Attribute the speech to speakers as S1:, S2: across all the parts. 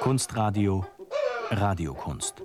S1: Kunstradio Radiokunst.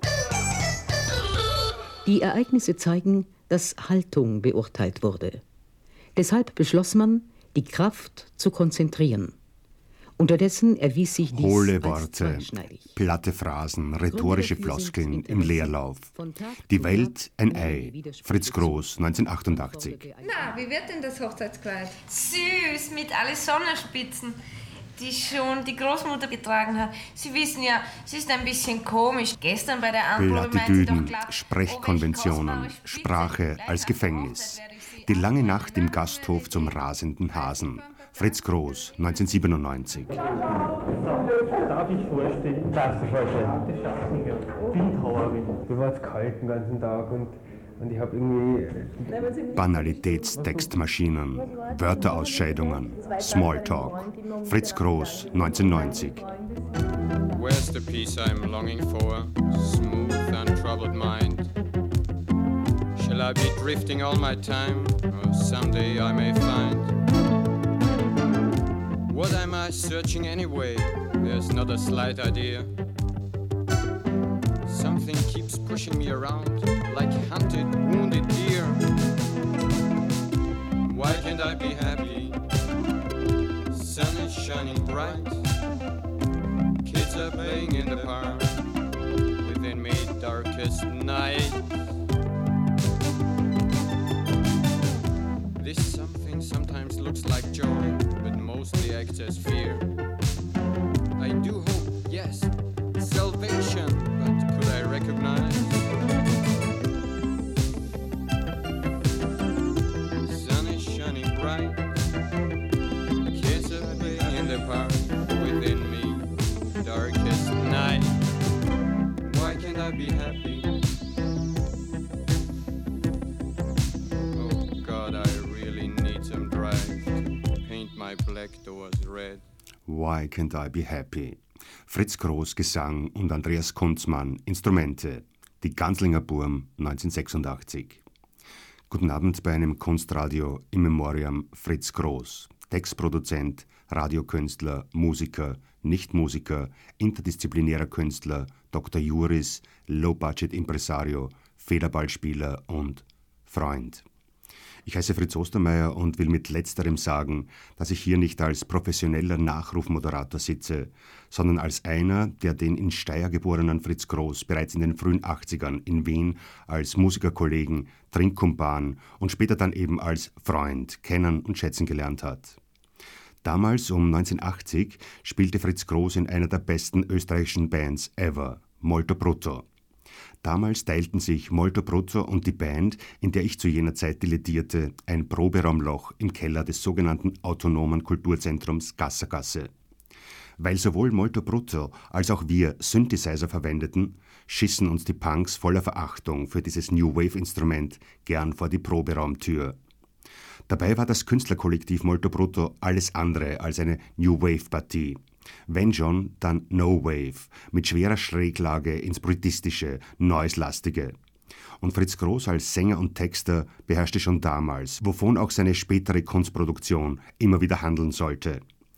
S2: Die Ereignisse zeigen, dass Haltung beurteilt wurde. Deshalb beschloss man, die Kraft zu konzentrieren. Unterdessen erwies sich dies
S3: hohle
S2: als
S3: Worte,
S2: zweischneidig.
S3: platte Phrasen, rhetorische Floskeln im Leerlauf. Die Welt ein Ei. Fritz Groß, 1988.
S4: Na, wie wird denn das Hochzeitskleid? Süß, mit alle Sonnenspitzen, die schon die Großmutter getragen hat. Sie wissen ja, sie ist ein bisschen komisch. Gestern bei der Anprobe meinte sie doch glatt,
S3: Sprechkonventionen, Sprache als Gefängnis. Die lange Nacht im Gasthof zum rasenden Hasen. Fritz Groß, 1997.
S5: Darf ich vorstellen? Darfst du vorstellen? Das schafft nicht. Bildhauerin. Mir war es kalt den ganzen Tag und ich habe irgendwie...
S3: Banalitätstextmaschinen, Wörterausscheidungen, Smalltalk. Fritz Groß, 1990.
S6: Where's the peace I'm longing for? Smooth, untroubled mind. Shall I be drifting all my time? Or someday I may find. What am I searching anyway? There's not a slight idea. Something keeps pushing me around like hunted, wounded deer. Why can't I be happy? Sun is shining bright. Kids are playing in the park. Within me, darkest night. This something sometimes looks like joy, but mostly acts as fear. I do hope, yes, salvation, but could I recognize? Sun is shining bright, kids are playing in the park, within me, darkest night. Why can't I be happy? Oh God, I really need some drive to paint my black doors red.
S3: Why Can't I Be Happy? Fritz Groß Gesang und Andreas Kunzmann Instrumente. Die Ganslinger Burm 1986. Guten Abend bei einem Kunstradio in Memoriam Fritz Groß. Textproduzent, Radiokünstler, Musiker, Nichtmusiker, interdisziplinärer Künstler, Dr. Juris, Low-Budget-Impresario, Federballspieler und Freund. Ich heiße Fritz Ostermeier und will mit Letzterem sagen, dass ich hier nicht als professioneller Nachrufmoderator sitze, sondern als einer, der den in Steyr geborenen Fritz Groß bereits in den frühen 80ern in Wien als Musikerkollegen, Trinkkumpan und später dann eben als Freund kennen und schätzen gelernt hat. Damals, um 1980, spielte Fritz Groß in einer der besten österreichischen Bands ever, Molto Brutto. Damals teilten sich Molto Brutto und die Band, in der ich zu jener Zeit dilettierte, ein Proberaumloch im Keller des sogenannten autonomen Kulturzentrums Gassergasse. Weil sowohl Molto Brutto als auch wir Synthesizer verwendeten, schissen uns die Punks voller Verachtung für dieses New Wave-Instrument gern vor die Proberaumtür. Dabei war das Künstlerkollektiv Molto Brutto alles andere als eine New Wave-Partie. Wenn schon, dann No Wave, mit schwerer Schräglage ins Britistische, Noise-lastige. Und Fritz Groß als Sänger und Texter beherrschte schon damals, wovon auch seine spätere Kunstproduktion immer wieder handeln sollte.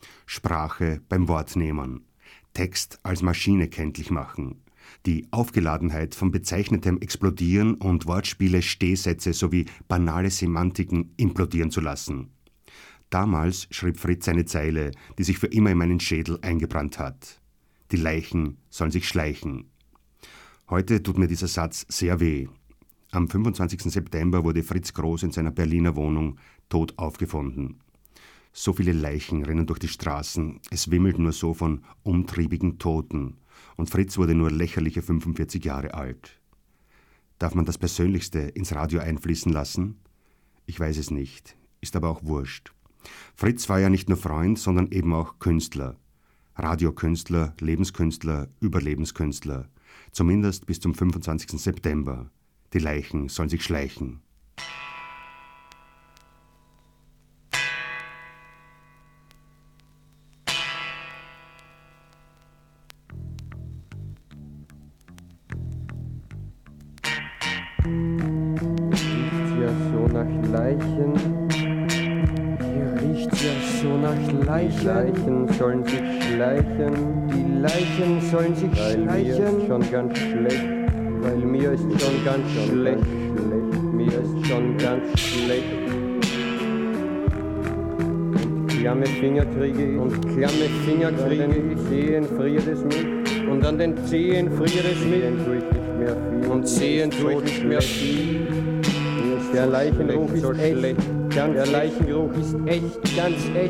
S3: Sprache beim Wortnehmen, Text als Maschine kenntlich machen, die Aufgeladenheit von bezeichnetem Explodieren und Wortspiele, Stehsätze sowie banale Semantiken implodieren zu lassen. Damals schrieb Fritz eine Zeile, die sich für immer in meinen Schädel eingebrannt hat. Die Leichen sollen sich schleichen. Heute tut mir dieser Satz sehr weh. Am 25. September wurde Fritz Groß in seiner Berliner Wohnung tot aufgefunden. So viele Leichen rennen durch die Straßen, es wimmelt nur so von umtriebigen Toten. Und Fritz wurde nur lächerliche 45 Jahre alt. Darf man das Persönlichste ins Radio einfließen lassen? Ich weiß es nicht, ist aber auch wurscht. Fritz war ja nicht nur Freund, sondern eben auch Künstler. Radiokünstler, Lebenskünstler, Überlebenskünstler. Zumindest bis zum 25. September. Die Leichen sollen sich schleichen.
S5: Riecht ja so nach Leichen. Hier
S7: riecht's ja so nach Leichen. Die Leichen sollen sich schleichen. Die Leichen sollen sich schleichen. Mir ist schon ganz schlecht. Weil mir ist schon ganz schlecht. Mir ist schon ganz schlecht. Klamme Finger kriege ich. Zehen friert es mich. Und an den Zehen friert es mich. Und Zehen tue ich nicht mehr viel. Der Leichengeruch ist echt. Der Leichengeruch ist echt, ganz echt.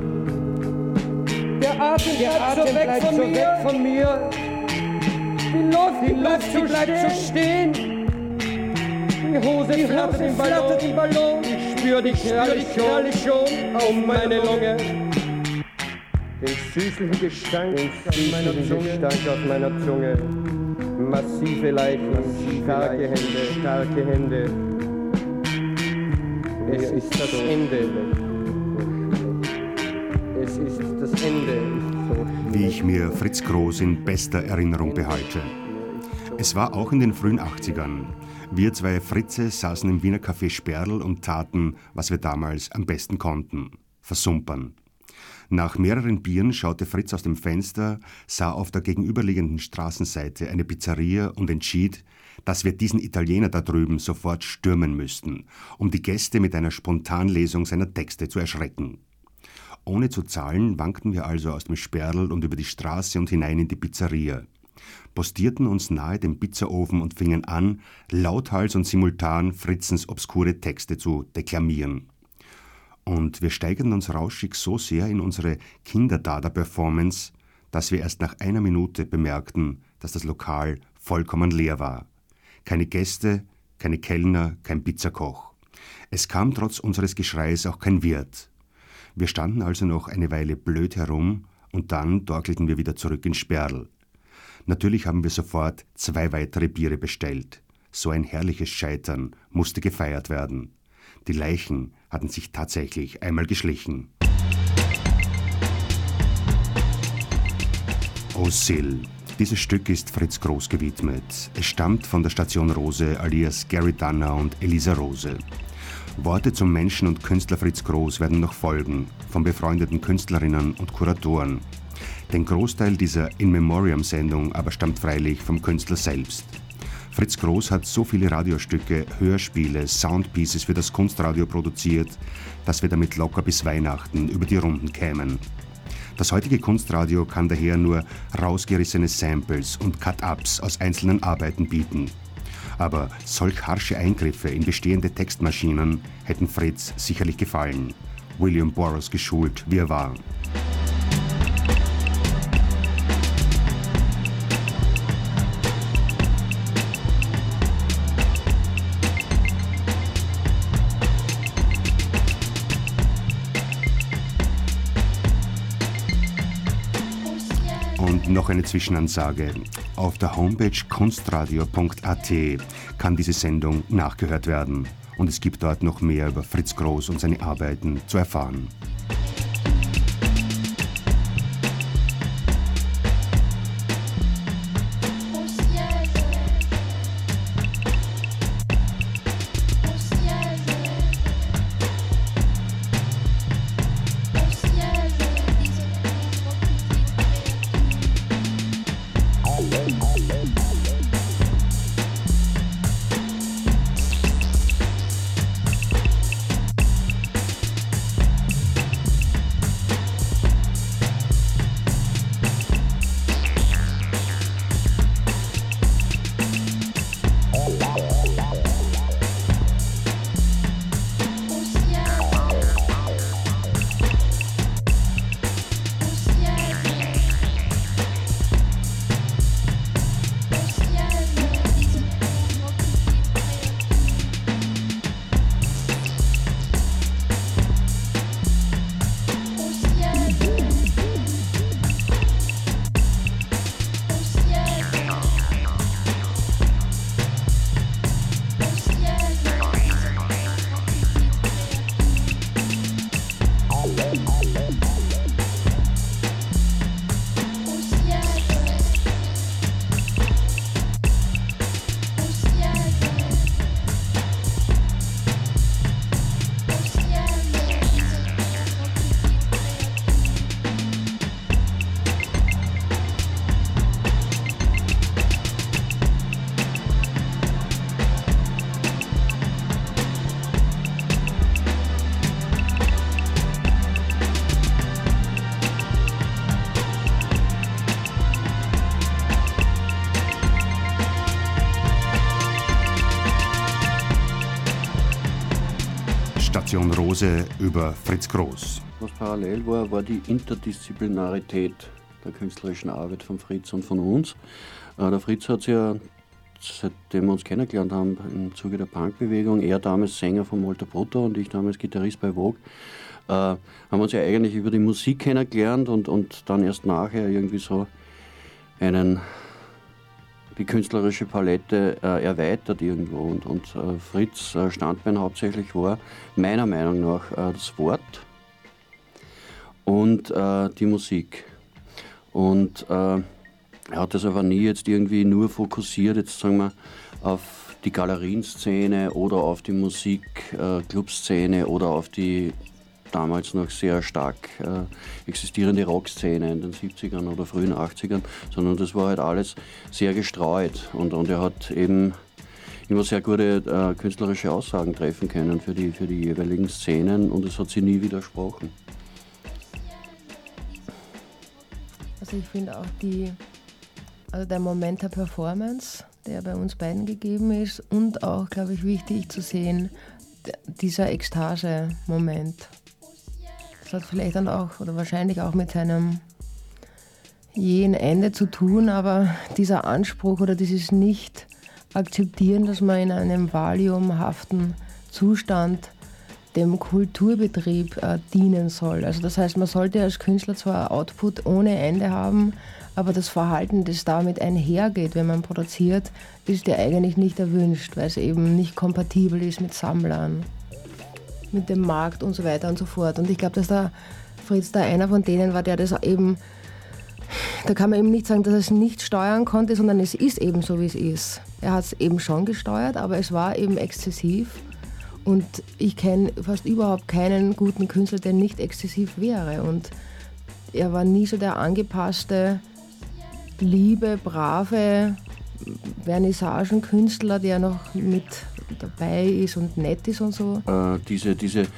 S7: Der Atem bleibt so weg von mir. Die Luft bleibt so stehen. Die Hose flattert im Ballon. Ich spür die Kralle schon auf meine Lunge. Den süßlichen Gestank auf meiner Zunge. Massive Leichen, starke Hände. Es ist das Ende. Es ist das Ende.
S3: Wie ich mir Fritz Groß in bester Erinnerung behalte. Es war auch in den frühen 80ern. Wir zwei Fritze saßen im Wiener Café Sperl und taten, was wir damals am besten konnten: versumpern. Nach mehreren Bieren schaute Fritz aus dem Fenster, sah auf der gegenüberliegenden Straßenseite eine Pizzeria und entschied, dass wir diesen Italiener da drüben sofort stürmen müssten, um die Gäste mit einer Spontanlesung seiner Texte zu erschrecken. Ohne zu zahlen wankten wir also aus dem Sperl und über die Straße und hinein in die Pizzeria, postierten uns nahe dem Pizzaofen und fingen an, lauthals und simultan Fritzens obskure Texte zu deklamieren. Und wir steigerten uns rauschig so sehr in unsere Kinderdada-Performance, dass wir erst nach einer Minute bemerkten, dass das Lokal vollkommen leer war. Keine Gäste, keine Kellner, kein Pizzakoch. Es kam trotz unseres Geschreis auch kein Wirt. Wir standen also noch eine Weile blöd herum und dann torkelten wir wieder zurück in Sperl. Natürlich haben wir sofort 2 weitere Biere bestellt. So ein herrliches Scheitern musste gefeiert werden. Die Leichen hatten sich tatsächlich einmal geschlichen. O Sill. Dieses Stück ist Fritz Groß gewidmet. Es stammt von der Station Rose alias Gary Dunner und Elisa Rose. Worte zum Menschen und Künstler Fritz Groß werden noch folgen, von befreundeten Künstlerinnen und Kuratoren. Den Großteil dieser In-Memoriam-Sendung aber stammt freilich vom Künstler selbst. Fritz Groß hat so viele Radiostücke, Hörspiele, Soundpieces für das Kunstradio produziert, dass wir damit locker bis Weihnachten über die Runden kämen. Das heutige Kunstradio kann daher nur rausgerissene Samples und Cut-Ups aus einzelnen Arbeiten bieten. Aber solch harsche Eingriffe in bestehende Textmaschinen hätten Fritz sicherlich gefallen. William Burroughs geschult, wie er war. Und noch eine Zwischenansage. Auf der Homepage kunstradio.at kann diese Sendung nachgehört werden. Und es gibt dort noch mehr über Fritz Groß und seine Arbeiten zu erfahren. Redaktion Rose über Fritz Groß.
S8: Was parallel war die Interdisziplinarität der künstlerischen Arbeit von Fritz und von uns. Der Fritz hat sich ja, seitdem wir uns kennengelernt haben, im Zuge der Punkbewegung, er damals Sänger von Molto Brutto und ich damals Gitarrist bei Vogue, haben wir uns ja eigentlich über die Musik kennengelernt und dann erst nachher irgendwie so die künstlerische Palette erweitert irgendwo. Und Fritz' Standbein hauptsächlich war meiner Meinung nach das Wort und die Musik. Und er hat das aber nie jetzt irgendwie nur fokussiert, jetzt sagen wir, auf die Galerienszene oder auf die Musikclubszene oder auf die damals noch sehr stark existierende Rockszene in den 70ern oder frühen 80ern, sondern das war halt alles sehr gestreut und er hat eben immer sehr gute künstlerische Aussagen treffen können für die jeweiligen Szenen und es hat sie nie widersprochen.
S9: Also ich finde auch der Moment der Performance, der bei uns beiden gegeben ist und auch, glaube ich, wichtig zu sehen, dieser Ekstase-Moment. Das hat vielleicht dann auch oder wahrscheinlich auch mit seinem jähen Ende zu tun, aber dieser Anspruch oder dieses Nicht-Akzeptieren, dass man in einem valiumhaften Zustand dem Kulturbetrieb dienen soll. Also das heißt, man sollte als Künstler zwar Output ohne Ende haben, aber das Verhalten, das damit einhergeht, wenn man produziert, ist ja eigentlich nicht erwünscht, weil es eben nicht kompatibel ist mit Sammlern, mit dem Markt und so weiter und so fort. Und ich glaube, dass der Fritz da einer von denen war, der das eben, da kann man eben nicht sagen, dass er es nicht steuern konnte, sondern es ist eben so, wie es ist. Er hat es eben schon gesteuert, aber es war eben exzessiv. Und ich kenne fast überhaupt keinen guten Künstler, der nicht exzessiv wäre. Und er war nie so der angepasste, liebe, brave Vernissagenkünstler, der noch mit dabei ist und nett ist und so.
S8: Diese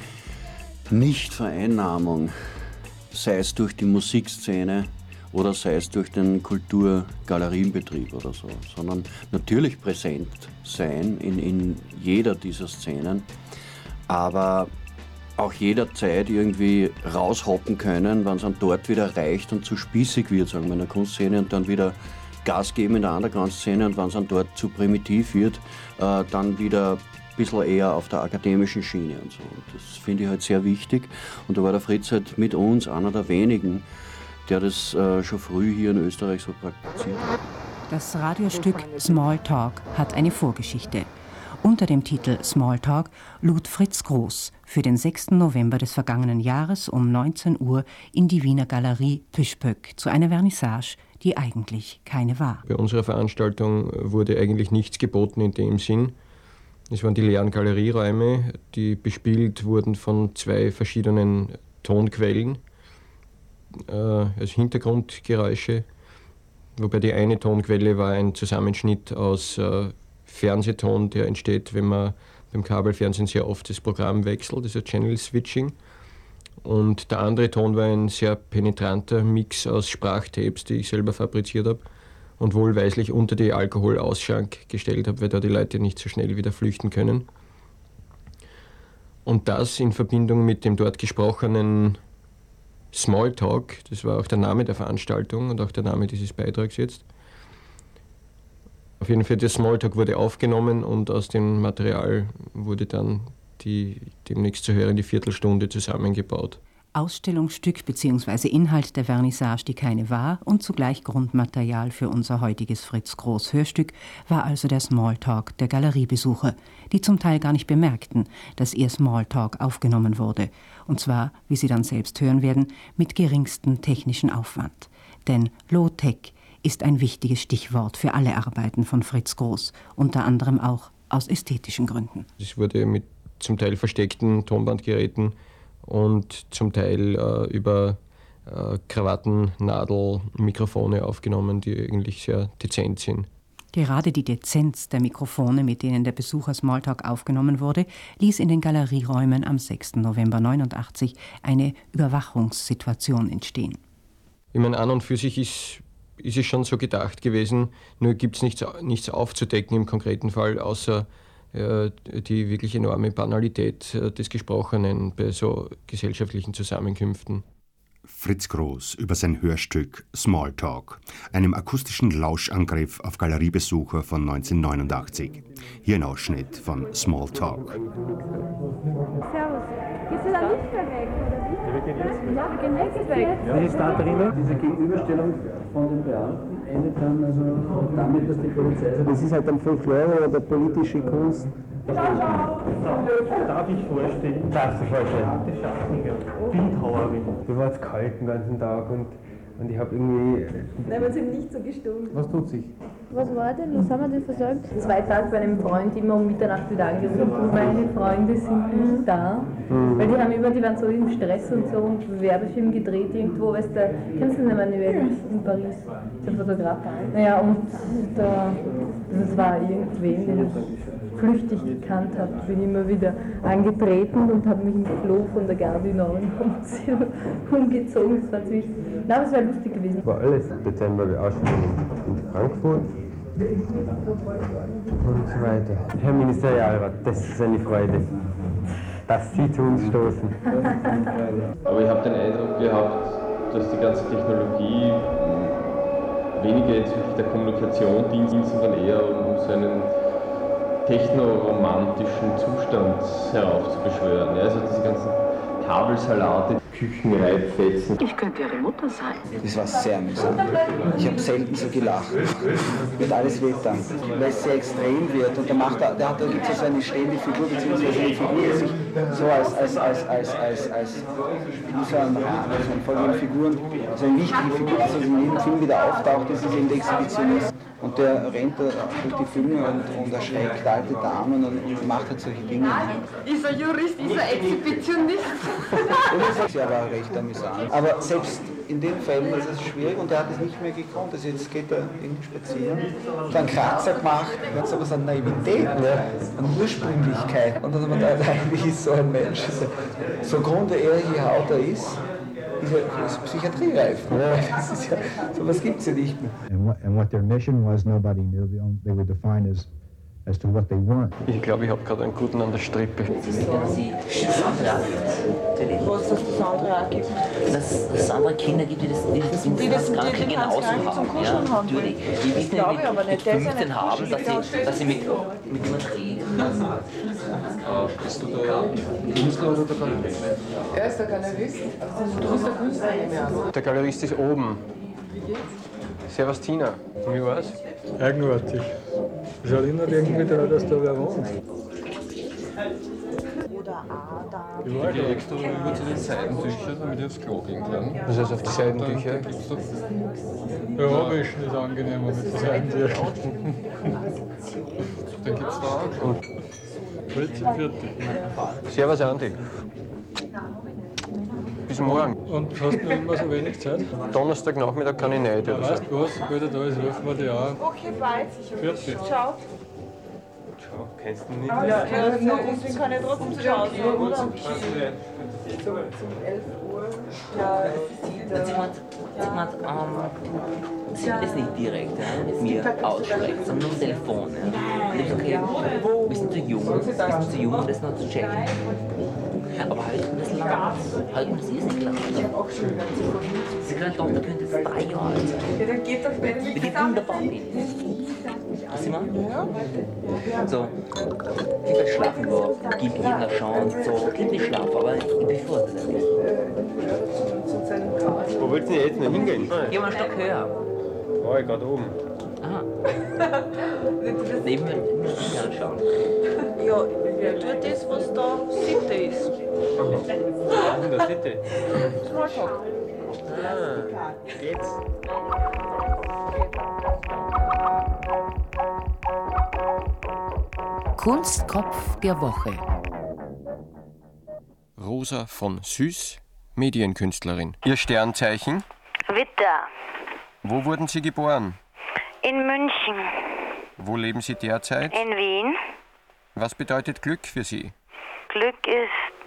S8: Nichtvereinnahmung, sei es durch die Musikszene oder sei es durch den Kulturgalerienbetrieb oder so, sondern natürlich präsent sein in jeder dieser Szenen, aber auch jederzeit irgendwie raushoppen können, wenn es dann dort wieder reicht und zu spießig wird, sagen wir in der Kunstszene, und dann wieder Gas geben in der Underground-Szene und wenn es dann dort zu primitiv wird, dann wieder ein bisschen eher auf der akademischen Schiene und so. Und das finde ich halt sehr wichtig. Und da war der Fritz halt mit uns einer der wenigen, der das schon früh hier in Österreich so praktiziert hat.
S10: Das Radiostück Small Talk hat eine Vorgeschichte. Unter dem Titel Small Talk lud Fritz Groß für den 6. November des vergangenen Jahres um 19 Uhr in die Wiener Galerie Püspöck zu einer Vernissage, die eigentlich keine war.
S5: Bei unserer Veranstaltung wurde eigentlich nichts geboten in dem Sinn. Es waren die leeren Galerieräume, die bespielt wurden von 2 verschiedenen Tonquellen als Hintergrundgeräusche, wobei die eine Tonquelle war ein Zusammenschnitt aus Fernsehton, der entsteht, wenn man beim Kabelfernsehen sehr oft das Programm wechselt, also Channel Switching. Und der andere Ton war ein sehr penetranter Mix aus Sprachtapes, die ich selber fabriziert habe und wohlweislich unter die Alkoholausschank gestellt habe, weil da die Leute nicht so schnell wieder flüchten können. Und das in Verbindung mit dem dort gesprochenen Smalltalk, das war auch der Name der Veranstaltung und auch der Name dieses Beitrags jetzt. Auf jeden Fall, der Smalltalk wurde aufgenommen und aus dem Material wurde dann die demnächst zu hörende Viertelstunde zusammengebaut.
S10: Ausstellungsstück bzw. Inhalt der Vernissage, die keine war, und zugleich Grundmaterial für unser heutiges Fritz Groß Hörstück, war also der Smalltalk der Galeriebesucher, die zum Teil gar nicht bemerkten, dass ihr Smalltalk aufgenommen wurde. Und zwar, wie Sie dann selbst hören werden, mit geringstem technischen Aufwand. Denn Low-Tech ist ein wichtiges Stichwort für alle Arbeiten von Fritz Groß, unter anderem auch aus ästhetischen Gründen.
S5: Es wurde mit zum Teil versteckten Tonbandgeräten und zum Teil über Krawatten-Nadel-Mikrofone aufgenommen, die eigentlich sehr dezent sind.
S10: Gerade die Dezenz der Mikrofone, mit denen der Besucher Smalltalk aufgenommen wurde, ließ in den Galerieräumen am 6. November 1989 eine Überwachungssituation entstehen.
S5: Ich meine, an und für sich ist es schon so gedacht gewesen, nur gibt es nichts aufzudecken im konkreten Fall, außer die wirklich enorme Banalität des Gesprochenen bei so gesellschaftlichen Zusammenkünften.
S3: Fritz Groß über sein Hörstück Smalltalk, einem akustischen Lauschangriff auf Galeriebesucher von 1989. Hier ein Ausschnitt von Smalltalk.
S11: Servus. Gehst du da nicht mehr weg, oder wie? Ja, wir gehen jetzt weg.
S12: Wie ist da drinnen? Diese Gegenüberstellung von den Beamten endet dann also damit, dass die Polizei sagt, das ist halt dann Folklore oder politische Kunst.
S13: Darf ich vorstellen? Darfst du vorstellen? Beate Schachninger, Bildhauerin.
S14: Mir war es kalt den ganzen Tag und ich habe irgendwie...
S11: Nein, wir sind nicht so gestunken.
S14: Was tut sich?
S11: Was war denn? Was haben wir denn versäumt?
S9: 2 Tage bei einem Freund immer um Mitternacht wieder angerufen. Meine Freunde sind nicht da. Weil die waren so im Stress und so und Werbefilm gedreht irgendwo, weißt du, kennst du den Emmanuel in Paris, der Fotograf? Naja, und das war irgendwen, den ich flüchtig gekannt habe, bin immer wieder angetreten und habe mich im Klo von der Gare du Nord umgezogen. Das war ziemlich, na, das wäre lustig gewesen.
S14: War alles Dezember die Ausstellung in Frankfurt und so weiter. Herr Ministerialrat, das ist eine Freude, dass Sie zu uns stoßen.
S15: Aber ich habe den Eindruck gehabt, dass die ganze Technologie weniger jetzt wirklich der Kommunikation dient, sondern eher um so einen technoromantischen Zustand heraufzubeschwören. Ja, also diese ganzen Kabelsalate, Küchenreibfetzen.
S16: Ich könnte Ihre Mutter sein.
S12: Das war sehr amüsant. Ich habe selten so gelacht. Wird alles wehtan, weil es sehr extrem wird. Und da gibt es so eine stehende Figur, beziehungsweise eine Figur, die sich so als wie so ein Rahmen, von den Figuren, also eine wichtige Figur, die in jedem Film wieder auftaucht, das ist eben der Exhibitionist. Und der rennt da durch die Filme und erschreckt alte Damen und macht halt solche Dinge.
S11: Ist er Jurist, ist er Exhibitionist?
S12: Das ist ja aber recht amüsant. Aber selbst in den Fällen ist es schwierig und er hat es nicht mehr gekonnt. Also jetzt geht er irgendwie spazieren, hat einen Kratzer gemacht, hat aber so eine Naivität, eine Ursprünglichkeit. Und dann hat man da eigentlich ist so ein Mensch, so grundehrliche Haut er ist psychiatriereif. Das ist ja, so was gibt es ja nicht mehr.
S17: And what their mission was, nobody knew. They were defined as to what they weren't.
S5: Ich glaube, ich habe gerade einen guten an der Strippe.
S16: Was das Sandra auch gibt? Dass es andere Kinder gibt, die das Kranke genauso haben. Ja, natürlich. Die wissen ja mit 15 haben, dass sie mit überträgt.
S15: Bist du der Künstler oder der Galerist?
S9: Er ist der Galerist. Du bist der Künstler.
S5: Der Galerist ist oben.
S9: Wie geht's?
S5: Servus Tina. Wie war's?
S18: Eigenartig. Es erinnert irgendwie daran, dass da wer wohnt.
S15: Ich gehe extra über zu den Seidentüchern, damit ich aufs Klo gehen kann.
S5: Was heißt auf die Seidentücher?
S18: Ja, Wischen ist angenehmer mit den Seidentüchern.
S15: Dann gibt's da auch.
S18: Fritz im Viertel.
S5: Servus Andi. Bis morgen.
S18: Und hast du noch immer so wenig Zeit?
S5: Donnerstagnachmittag kann ich nicht.
S18: Ja, weißt du was, sobald da ist, rufen wir dich an.
S11: Okay, bye.
S18: Viertel.
S11: Ciao.
S15: Ciao, kennst du nicht?
S11: Ja, deswegen kann ich trotzdem zu Hause, oder? Um 11 Uhr. Ja,
S16: Sie will das nicht direkt mit mir aussprechen, sondern am Telefon. Und ich sage, okay, bist du zu jung, um das noch zu checken? Aber halten das lang, halten das ist nicht lang. Sie können doch, da könnte es 3 Jahre alt sein.
S11: Ja, dann geht das bei den
S16: Wie die wunderbar sind. Was immer? So, wie bei Schlafen war, gib ihm eine Chance, so, gib nicht schlafen, aber ich befürchte das nicht.
S5: Wo willst du jetzt noch hingehen?
S16: Geh mal einen Stock höher.
S5: Oh, ich gerade oben.
S16: Aha. Neben mir anschauen.
S11: Ja, wer tut das, was da Sitte ist?
S5: In der Sitte?
S11: Smalltalk.
S5: Jetzt.
S10: Kunstkopf der Woche.
S5: Rosa von Süß, Medienkünstlerin. Ihr Sternzeichen?
S19: Witter.
S5: Wo wurden Sie geboren?
S19: In München.
S5: Wo leben Sie derzeit?
S19: In Wien.
S5: Was bedeutet Glück für Sie?
S19: Glück ist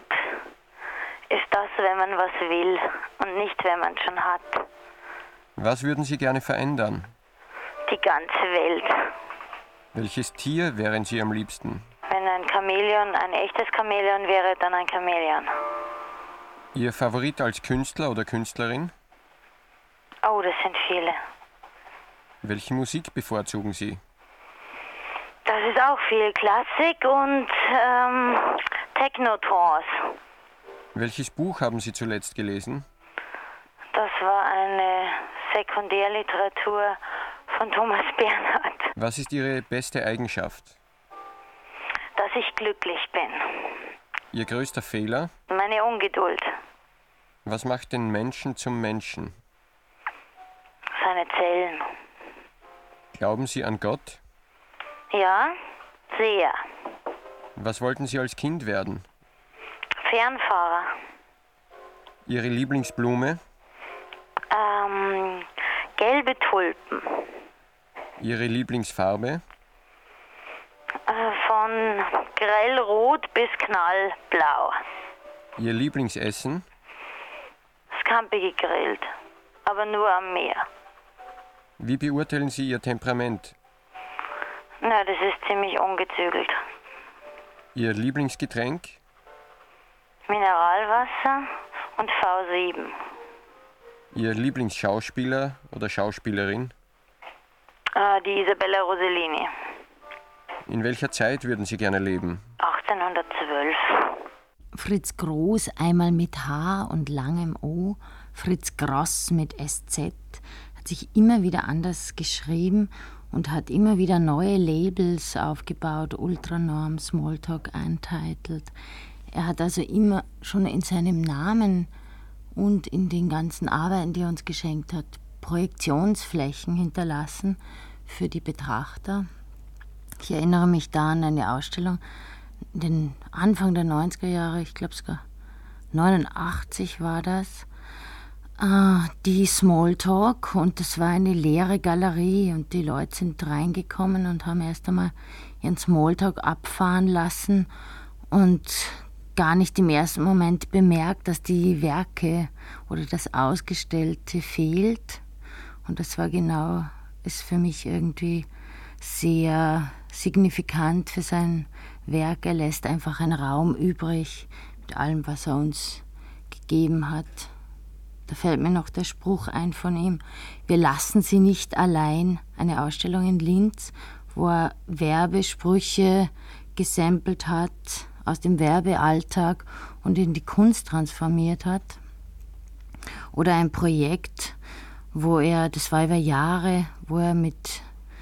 S19: das, wenn man was will und nicht, wenn man schon hat.
S5: Was würden Sie gerne verändern?
S19: Die ganze Welt.
S5: Welches Tier wären Sie am liebsten?
S19: Ein Chamäleon, ein echtes Chamäleon wäre dann ein Chamäleon.
S5: Ihr Favorit als Künstler oder Künstlerin?
S19: Oh, das sind viele.
S5: Welche Musik bevorzugen Sie?
S19: Das ist auch viel Klassik und Techno-Trance.
S5: Welches Buch haben Sie zuletzt gelesen?
S19: Das war eine Sekundärliteratur von Thomas Bernhard.
S5: Was ist Ihre beste Eigenschaft?
S19: Dass ich glücklich bin.
S5: Ihr größter Fehler?
S19: Meine Ungeduld.
S5: Was macht den Menschen zum Menschen?
S19: Seine Zellen.
S5: Glauben Sie an Gott?
S19: Ja, sehr.
S5: Was wollten Sie als Kind werden?
S19: Fernfahrer.
S5: Ihre Lieblingsblume?
S19: Gelbe Tulpen.
S5: Ihre Lieblingsfarbe?
S19: Von grellrot bis knallblau.
S5: Ihr Lieblingsessen?
S19: Scampi gegrillt, aber nur am Meer.
S5: Wie beurteilen Sie Ihr Temperament?
S19: Na, das ist ziemlich ungezügelt.
S5: Ihr Lieblingsgetränk?
S19: Mineralwasser und V7.
S5: Ihr Lieblingsschauspieler oder Schauspielerin?
S19: Die Isabella Rossellini.
S5: In welcher Zeit würden Sie gerne leben?
S19: 1812.
S20: Fritz Groß einmal mit H und langem O, Fritz Gross mit SZ, hat sich immer wieder anders geschrieben und hat immer wieder neue Labels aufgebaut, Ultranorm, Smalltalk, Untitled. Er hat also immer schon in seinem Namen und in den ganzen Arbeiten, die er uns geschenkt hat, Projektionsflächen hinterlassen für die Betrachter. Ich erinnere mich da an eine Ausstellung, den Anfang der 90er Jahre, ich glaube sogar 89 war das, die Smalltalk, und das war eine leere Galerie und die Leute sind reingekommen und haben erst einmal ihren Smalltalk abfahren lassen und gar nicht im ersten Moment bemerkt, dass die Werke oder das Ausgestellte fehlt. Und das war genau, ist für mich irgendwie sehr signifikant für sein Werk. Er lässt einfach einen Raum übrig mit allem, was er uns gegeben hat. Da fällt mir noch der Spruch ein von ihm: Wir lassen sie nicht allein. Eine Ausstellung in Linz, wo er Werbesprüche gesampelt hat aus dem Werbealltag und in die Kunst transformiert hat. Oder ein Projekt, wo er, das war über Jahre, wo er mit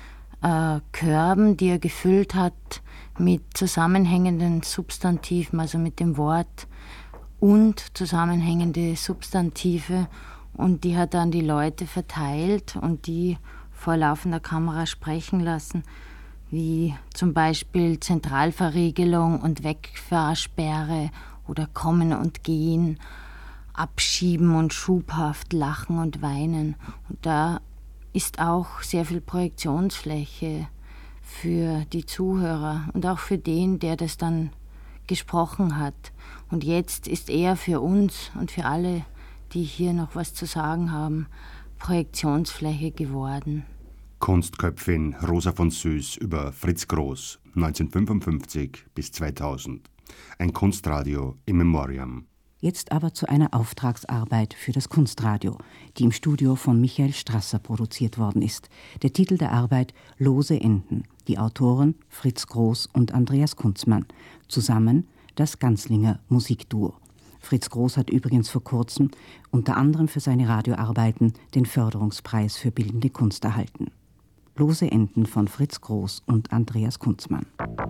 S20: Körben, die er gefüllt hat, mit zusammenhängenden Substantiven, also mit dem Wort und zusammenhängende Substantive, und die hat dann die Leute verteilt und die vor laufender Kamera sprechen lassen, wie zum Beispiel Zentralverriegelung und Wegfahrsperre oder Kommen und Gehen, Abschieben und schubhaft Lachen und Weinen. Und da ist auch sehr viel Projektionsfläche für die Zuhörer und auch für den, der das dann gesprochen hat. Und jetzt ist er für uns und für alle, die hier noch was zu sagen haben, Projektionsfläche geworden.
S3: Kunstköpfin Rosa von Süß über Fritz Groß, 1955 bis 2000. Ein Kunstradio im Memoriam.
S10: Jetzt aber zu einer Auftragsarbeit für das Kunstradio, die im Studio von Michael Strasser produziert worden ist. Der Titel der Arbeit: Lose Enden. Die Autoren Fritz Groß und Andreas Kunzmann. Zusammen das Ganslinger Musikduo. Fritz Groß hat übrigens vor kurzem unter anderem für seine Radioarbeiten den Förderungspreis für bildende Kunst erhalten. Lose Enden von Fritz Groß und Andreas Kunzmann.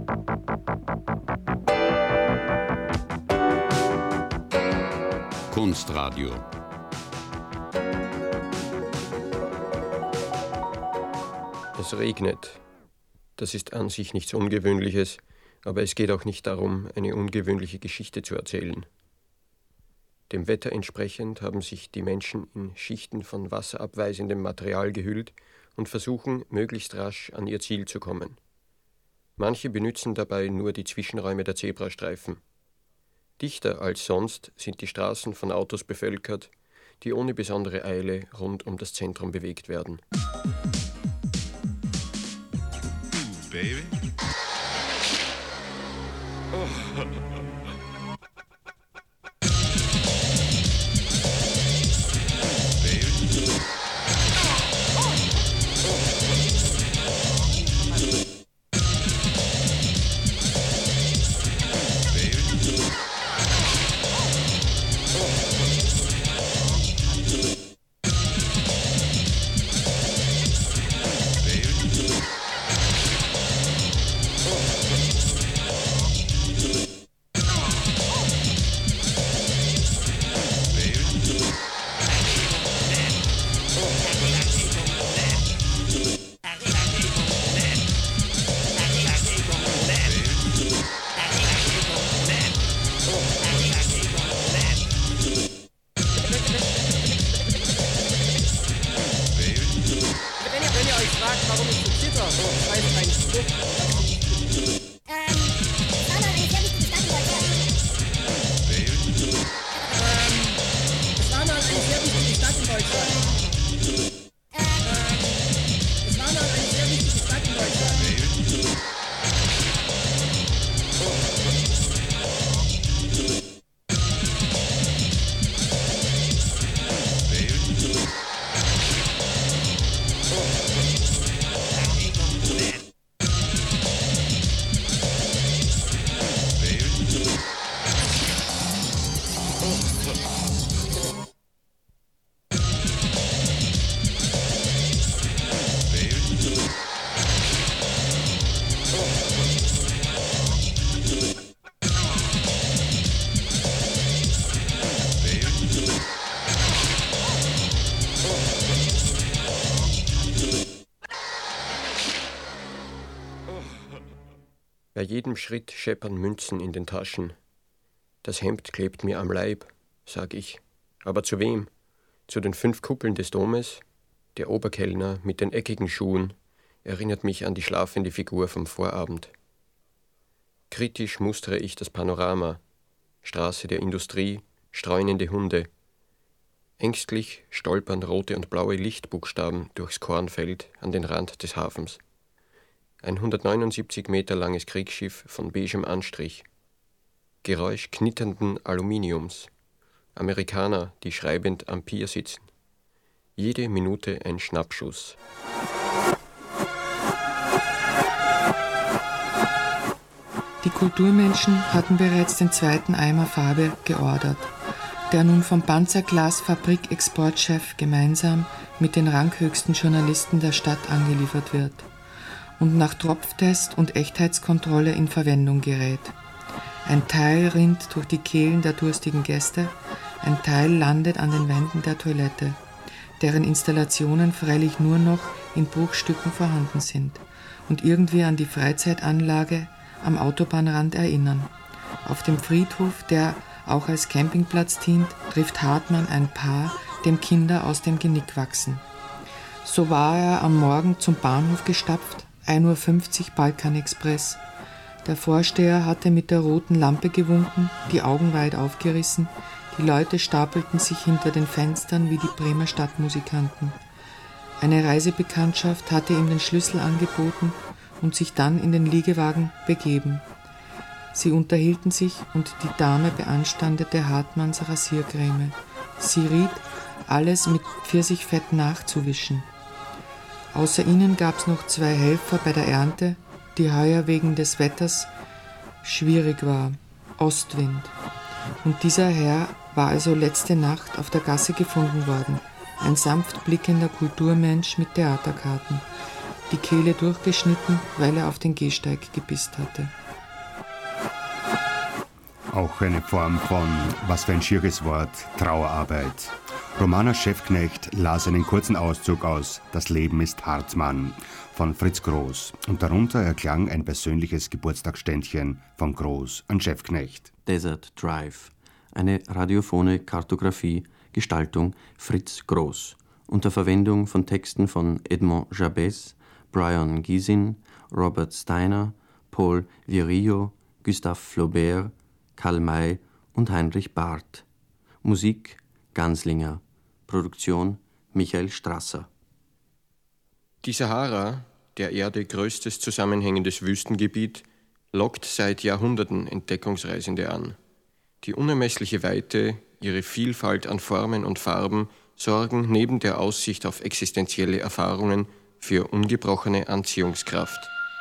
S21: Kunstradio.
S5: Es regnet. Das ist an sich nichts Ungewöhnliches, aber es geht auch nicht darum, eine ungewöhnliche Geschichte zu erzählen. Dem Wetter entsprechend haben sich die Menschen in Schichten von wasserabweisendem Material gehüllt und versuchen, möglichst rasch an ihr Ziel zu kommen. Manche benützen dabei nur die Zwischenräume der Zebrastreifen. Dichter als sonst sind die Straßen von Autos bevölkert, die ohne besondere Eile rund um das Zentrum bewegt werden.
S21: Baby.
S5: Bei jedem Schritt scheppern Münzen in den Taschen. Das Hemd klebt mir am Leib, sag ich. Aber zu wem? Zu den 5 Kuppeln des Domes? Der Oberkellner mit den eckigen Schuhen erinnert mich an die schlafende Figur vom Vorabend. Kritisch mustere ich das Panorama. Straße der Industrie, streunende Hunde. Ängstlich stolpern rote und blaue Lichtbuchstaben durchs Kornfeld an den Rand des Hafens. Ein 179 Meter langes Kriegsschiff von beigem Anstrich. Geräusch knitternden Aluminiums. Amerikaner, die schreibend am Pier sitzen. Jede Minute ein Schnappschuss.
S21: Die Kulturmenschen hatten bereits den 2. Eimer Farbe geordert, der nun vom Panzerglasfabrik-Exportchef gemeinsam mit den ranghöchsten Journalisten der Stadt angeliefert wird und nach Tropftest und Echtheitskontrolle in Verwendung gerät. Ein Teil rinnt durch die Kehlen der durstigen Gäste, ein Teil landet an den Wänden der Toilette, deren Installationen freilich nur noch in Bruchstücken vorhanden sind und irgendwie an die Freizeitanlage am Autobahnrand erinnern. Auf dem Friedhof, der auch als Campingplatz dient, trifft Hartmann ein Paar, dem Kinder aus dem Genick wachsen. So war er am Morgen zum Bahnhof gestapft, 1:50 Uhr Balkanexpress. Der Vorsteher hatte mit der roten Lampe gewunken, die Augen weit aufgerissen, die Leute stapelten sich hinter den Fenstern wie die Bremer Stadtmusikanten. Eine Reisebekanntschaft hatte ihm den Schlüssel angeboten und sich dann in den Liegewagen begeben. Sie unterhielten sich und die Dame beanstandete Hartmanns Rasiercreme. Sie riet, alles mit Pfirsichfett nachzuwischen. Außer ihnen gab es noch 2 Helfer bei der Ernte, die heuer wegen des Wetters schwierig war, Ostwind. Und dieser Herr war also letzte Nacht auf der Gasse gefunden worden, ein sanft blickender Kulturmensch mit Theaterkarten, die Kehle durchgeschnitten, weil er auf den Gehsteig gepisst hatte.
S3: Auch eine Form von, was für ein schieres Wort, Trauerarbeit. Romana Schäffknecht las einen kurzen Auszug aus »Das Leben ist Hartmann« von Fritz Groß und darunter erklang ein persönliches Geburtstagsständchen von Groß an Schäffknecht.
S8: Desert Drive, eine radiophone Kartografie, Gestaltung Fritz Groß, unter Verwendung von Texten von Edmond Jabez, Brian Gisin, Robert Steiner, Paul Virillo, Gustave Flaubert, Karl May und Heinrich Barth. Musik Ganslinger. Produktion Michael Strasser.
S5: Die Sahara, der Erde größtes zusammenhängendes Wüstengebiet, lockt seit Jahrhunderten Entdeckungsreisende an. Die unermessliche Weite, ihre Vielfalt an Formen und Farben sorgen neben der Aussicht auf existenzielle Erfahrungen für ungebrochene Anziehungskraft.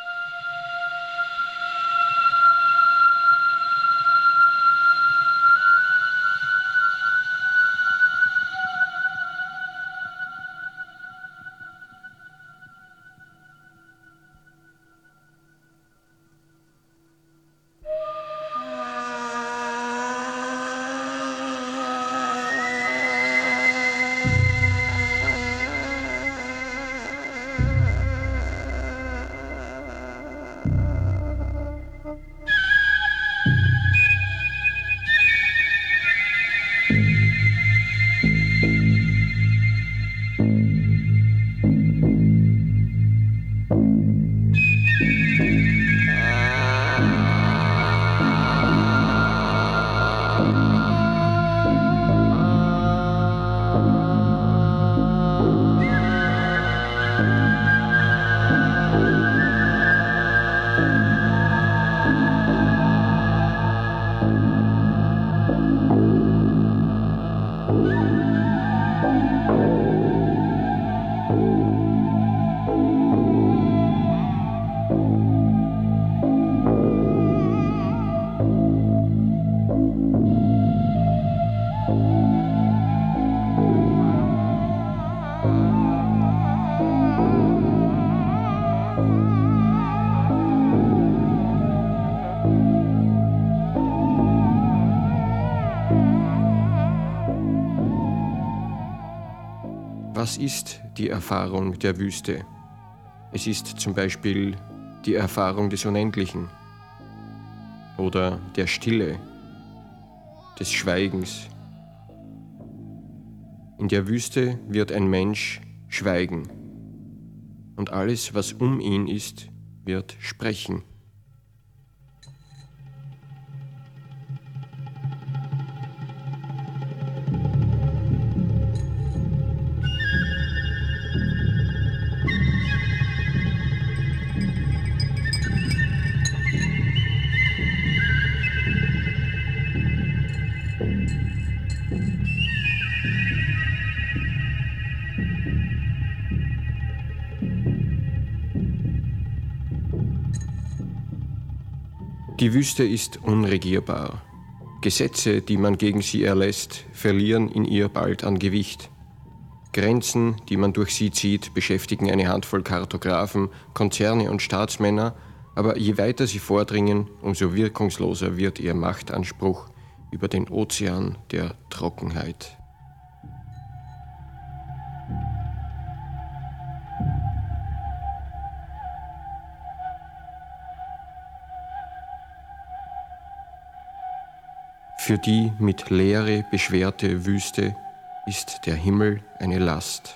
S5: Was ist die Erfahrung der Wüste? Es ist zum Beispiel die Erfahrung des Unendlichen oder der Stille, des Schweigens. In der Wüste wird ein Mensch schweigen und alles, was um ihn ist, wird sprechen. Die Wüste ist unregierbar. Gesetze, die man gegen sie erlässt, verlieren in ihr bald an Gewicht. Grenzen, die man durch sie zieht, beschäftigen eine Handvoll Kartografen, Konzerne und Staatsmänner, aber je weiter sie vordringen, umso wirkungsloser wird ihr Machtanspruch über den Ozean der Trockenheit. Für die mit Leere beschwerte Wüste ist der Himmel eine Last.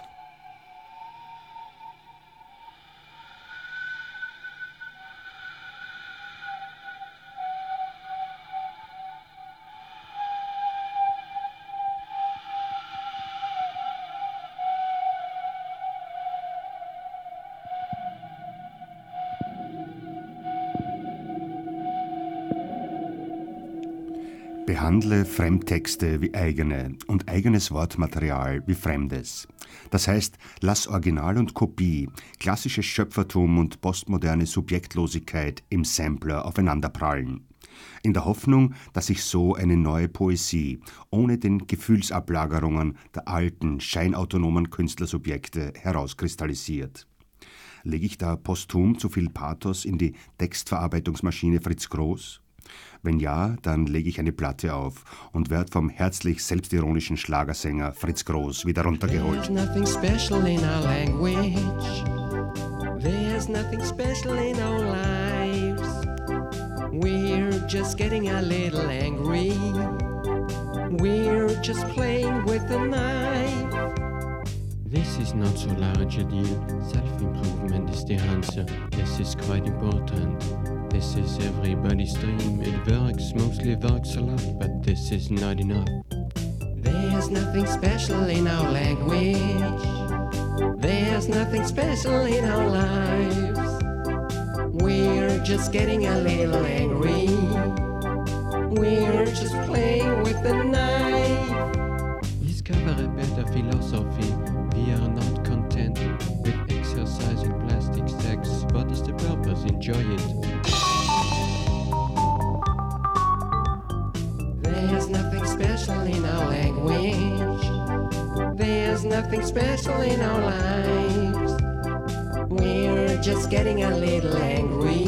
S3: Behandle Fremdtexte wie eigene und eigenes Wortmaterial wie fremdes. Das heißt, lass Original und Kopie, klassisches Schöpfertum und postmoderne Subjektlosigkeit im Sampler aufeinanderprallen. In der Hoffnung, dass sich so eine neue Poesie ohne den Gefühlsablagerungen der alten, scheinautonomen Künstlersubjekte herauskristallisiert. Lege ich da posthum zu viel Pathos in die Textverarbeitungsmaschine Fritz Groß? Wenn ja, dann lege ich eine Platte auf und werde vom herzlich selbstironischen Schlagersänger Fritz Groß wieder runtergeholt.
S1: There's nothing special in our language. There's nothing special in our lives. We're just getting a little angry. We're just playing with a knife.
S22: This is not so large a deal. Self-improvement is the answer. This is quite important. This is everybody's dream. It works, mostly works a lot, but this is not enough.
S1: There's nothing special in our language. There's nothing special in our lives. We're just getting a little angry. We're just playing with the knife.
S22: Discover a better philosophy. We are not content with exercising plastic sex. What is the purpose? Enjoy it.
S1: There's nothing special in our language. There's nothing special in our lives. We're just getting a little angry.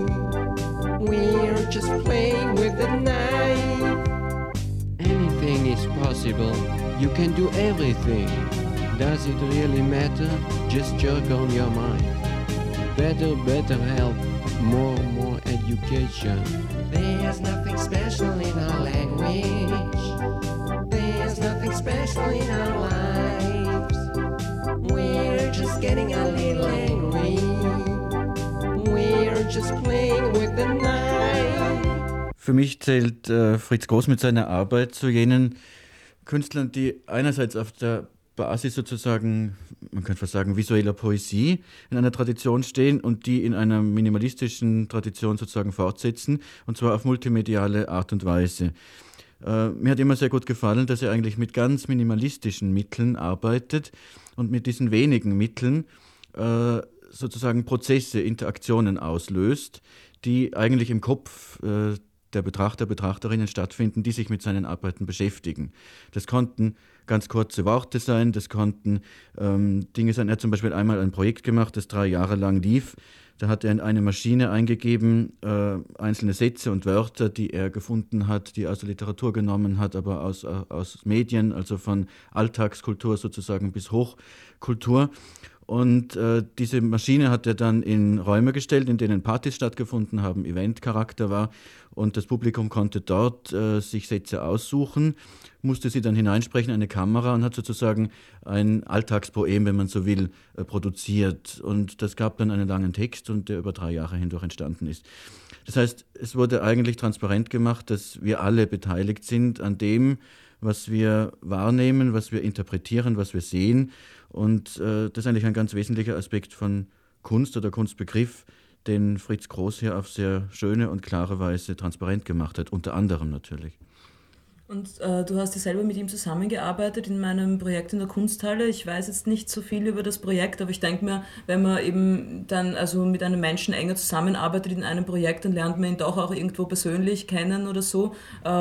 S1: We're just playing with the knife.
S22: Anything is possible. You can do everything. Does it really matter? Just jerk on your mind. Better health. More education.
S1: There's nothing special in our language. There's nothing special in our lives. We're just getting a little angry. We're just playing with the knife.
S2: Für mich zählt Fritz Groß mit seiner Arbeit zu jenen Künstlern, die einerseits auf der Basis sozusagen, man könnte fast sagen, visueller Poesie in einer Tradition stehen und die in einer minimalistischen Tradition sozusagen fortsetzen, und zwar auf multimediale Art und Weise. Mir hat immer sehr gut gefallen, dass er eigentlich mit ganz minimalistischen Mitteln arbeitet und mit diesen wenigen Mitteln sozusagen Prozesse, Interaktionen auslöst, die eigentlich im Kopf der Betrachter, Betrachterinnen stattfinden, die sich mit seinen Arbeiten beschäftigen. Das konnten ganz kurze Worte sein, das konnten Dinge sein. Er hat zum Beispiel einmal ein Projekt gemacht, das 3 Jahre lang lief. Da hat er in eine Maschine eingegeben, einzelne Sätze und Wörter, die er gefunden hat, die er aus der Literatur genommen hat, aber aus Medien, also von Alltagskultur sozusagen bis Hochkultur. Und diese Maschine hat er dann in Räume gestellt, in denen Partys stattgefunden haben, Eventcharakter war, und das Publikum konnte dort sich Sätze aussuchen, musste sie dann hineinsprechen in eine Kamera und hat sozusagen ein Alltagspoem, wenn man so will, produziert. Und das gab dann einen langen Text, und der über 3 Jahre hindurch entstanden ist. Das heißt, es wurde eigentlich transparent gemacht, dass wir alle beteiligt sind an dem, was wir wahrnehmen, was wir interpretieren, was wir sehen. Und das ist eigentlich ein ganz wesentlicher Aspekt von Kunst oder Kunstbegriff, den Fritz Groß hier auf sehr schöne und klare Weise transparent gemacht hat, unter anderem natürlich.
S4: Und du hast ja selber mit ihm zusammengearbeitet in meinem Projekt in der Kunsthalle. Ich weiß jetzt nicht so viel über das Projekt, aber ich denke mir, wenn man eben dann also mit einem Menschen enger zusammenarbeitet in einem Projekt, dann lernt man ihn doch auch irgendwo persönlich kennen oder so.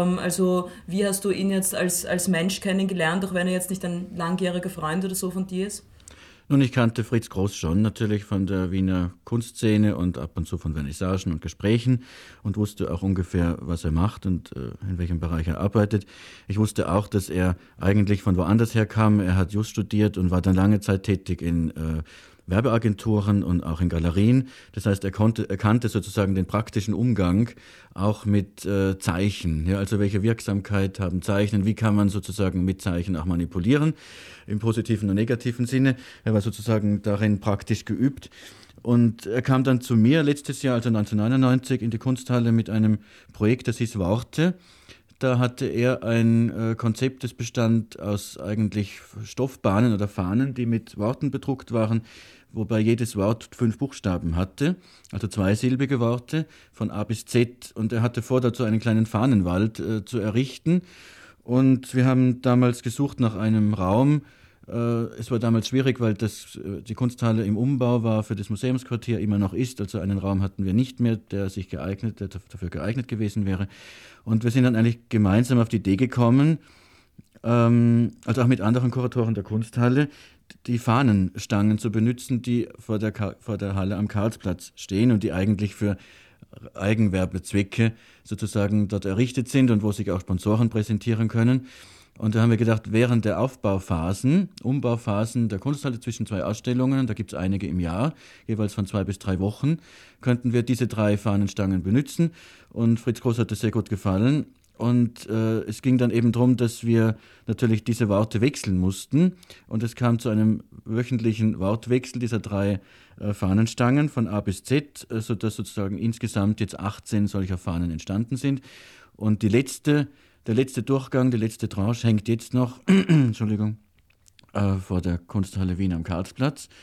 S4: Also wie hast du ihn jetzt als Mensch kennengelernt, auch wenn er jetzt nicht ein langjähriger Freund oder so von dir ist?
S2: Nun, ich kannte Fritz Groß schon natürlich von der Wiener Kunstszene und ab und zu von Vernissagen und Gesprächen und wusste auch ungefähr, was er macht und in welchem Bereich er arbeitet. Ich wusste auch, dass er eigentlich von woanders her kam. Er hat Just studiert und war dann lange Zeit tätig in Werbeagenturen und auch in Galerien. Das heißt, er kannte sozusagen den praktischen Umgang auch mit Zeichen. Ja, also welche Wirksamkeit haben Zeichen? Wie kann man sozusagen mit Zeichen auch manipulieren? Im positiven und negativen Sinne. Er war sozusagen darin praktisch geübt. Und er kam dann zu mir letztes Jahr, also 1999, in die Kunsthalle mit einem Projekt, das hieß Worte. Da hatte er ein Konzept, das bestand aus eigentlich Stoffbahnen oder Fahnen, die mit Worten bedruckt waren, wobei jedes Wort 5 Buchstaben hatte, also zweisilbige Worte von A bis Z. Und er hatte vor, dazu einen kleinen Fahnenwald zu errichten. Und wir haben damals gesucht nach einem Raum. Es war damals schwierig, weil die Kunsthalle im Umbau war, für das Museumsquartier immer noch ist. Also einen Raum hatten wir nicht mehr, der dafür geeignet gewesen wäre. Und wir sind dann eigentlich gemeinsam auf die Idee gekommen, also auch mit anderen Kuratoren der Kunsthalle, die Fahnenstangen zu benutzen, die vor der Halle am Karlsplatz stehen und die eigentlich für Eigenwerbezwecke sozusagen dort errichtet sind und wo sich auch Sponsoren präsentieren können. Und da haben wir gedacht, während der Umbauphasen der Kunsthalle zwischen 2 Ausstellungen, da gibt es einige im Jahr, jeweils von 2 bis 3 Wochen, könnten wir diese 3 Fahnenstangen benutzen. Und Fritz Groß hat das sehr gut gefallen. Und es ging dann eben darum, dass wir natürlich diese Worte wechseln mussten. Und es kam zu einem wöchentlichen Wortwechsel dieser 3 Fahnenstangen von A bis Z, sodass sozusagen insgesamt jetzt 18 solcher Fahnen entstanden sind. Und der letzte Durchgang, die letzte Tranche hängt jetzt noch Entschuldigung, vor der Kunsthalle Wien am Karlsplatz.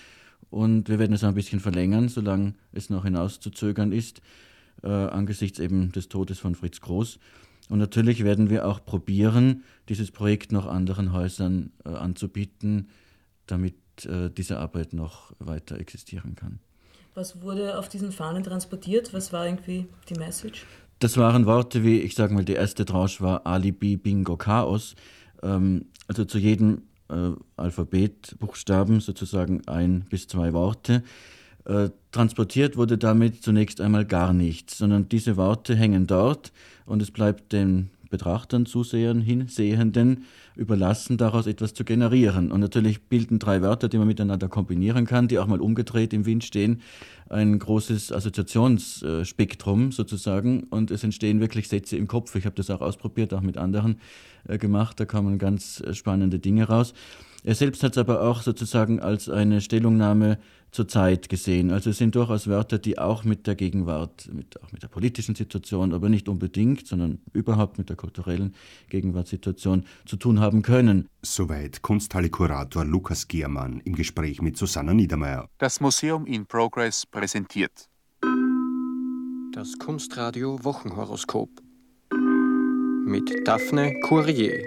S2: und wir werden es ein bisschen verlängern, solange es noch hinauszuzögern ist, angesichts eben des Todes von Fritz Groß. Und natürlich werden wir auch probieren, dieses Projekt noch anderen Häusern anzubieten, damit diese Arbeit noch weiter existieren kann.
S4: Was wurde auf diesen Fahnen transportiert? Was war irgendwie die Message?
S2: Das waren Worte wie, ich sage mal, die erste Tranche war Alibi, Bingo, Chaos. Also zu jedem Alphabetbuchstaben sozusagen 1 bis 2 Worte. Transportiert wurde damit zunächst einmal gar nichts, sondern diese Worte hängen dort und es bleibt den Betrachtern, Zusehern, Hinsehenden überlassen, daraus etwas zu generieren. Und natürlich bilden 3 Wörter, die man miteinander kombinieren kann, die auch mal umgedreht im Wind stehen, ein großes Assoziationsspektrum sozusagen und es entstehen wirklich Sätze im Kopf. Ich habe das auch ausprobiert, auch mit anderen gemacht, da kamen ganz spannende Dinge raus. Er selbst hat es aber auch sozusagen als eine Stellungnahme zur Zeit gesehen. Also es sind durchaus Wörter, die auch mit der Gegenwart, auch mit der politischen Situation, aber nicht unbedingt, sondern überhaupt mit der kulturellen Gegenwartssituation zu tun haben können.
S3: Soweit Kunsthalle-Kurator Lukas Giermann im Gespräch mit Susanna Niedermeyer.
S6: Das Museum in Progress präsentiert
S7: das Kunstradio Wochenhoroskop mit Daphne Courier.